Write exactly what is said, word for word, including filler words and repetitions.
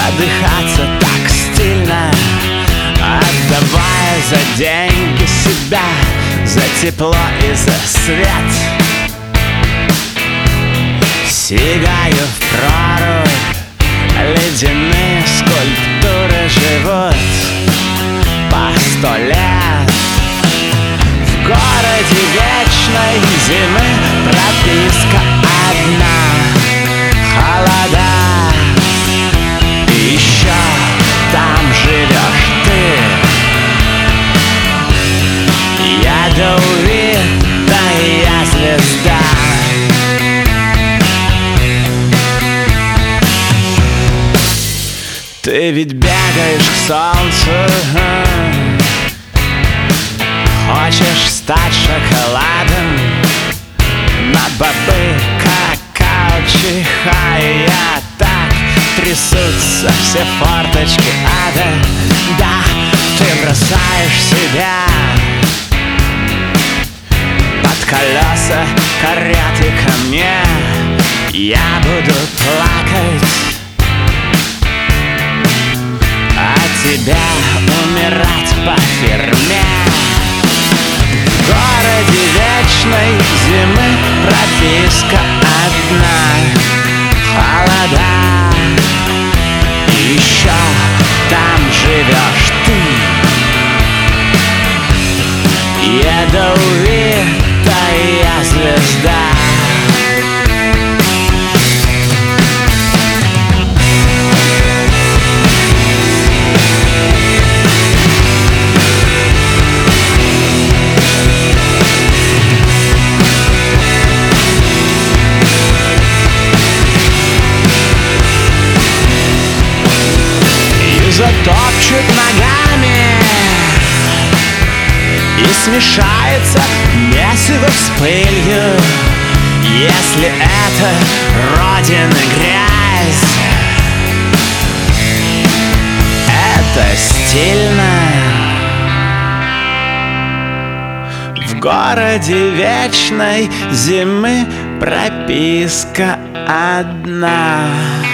задыхаться так стильно, отдавая за деньги себя, за тепло и за свет. Сигаю в прорубь, ледяные скульптуры живут по сто лет. В городе вечной зимы прописка одна: холода. И еще там живешь ты, ядовитая звезда. Ты ведь бегаешь к солнцу, хочешь стать шоколадом, на бобы какао чихая. Так трясутся все форточки ада. Да, ты бросаешь себя под колеса кареты ко мне. Я буду плакать, а тебя умирать по фирме. В городе вечной зимы прописка одна: холода. И еще там живешь ты, ядовитая звезда. Затопчет ногами и смешается месиво с пылью. Если это родина грязь, это стильно. В городе вечной зимы прописка одна: